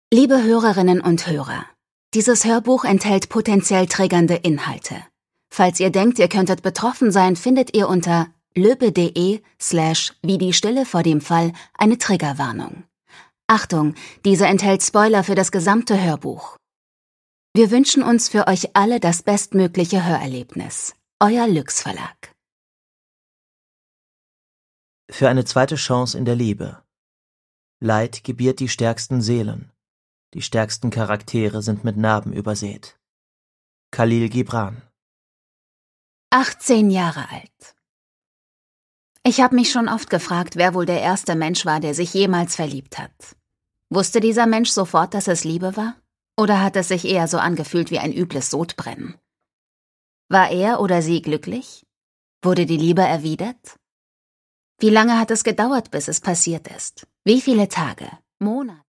Liebe Hörerinnen und Hörer, dieses Hörbuch enthält potenziell triggernde Inhalte. Falls ihr denkt, ihr könntet betroffen sein, findet ihr unter löbe.de/wie die Stille vor dem Fall eine Triggerwarnung. Achtung, diese enthält Spoiler für das gesamte Hörbuch. Wir wünschen uns für euch alle das bestmögliche Hörerlebnis. Euer Lüx Verlag. Für eine zweite Chance in der Liebe. Leid gebiert die stärksten Seelen. Die stärksten Charaktere sind mit Narben übersät. Khalil Gibran. 18 Jahre alt. Ich habe mich schon oft gefragt, wer wohl der erste Mensch war, der sich jemals verliebt hat. Wusste dieser Mensch sofort, dass es Liebe war? Oder hat es sich eher so angefühlt wie ein übles Sodbrennen? War er oder sie glücklich? Wurde die Liebe erwidert? Wie lange hat es gedauert, bis es passiert ist? Wie viele Tage, Monate?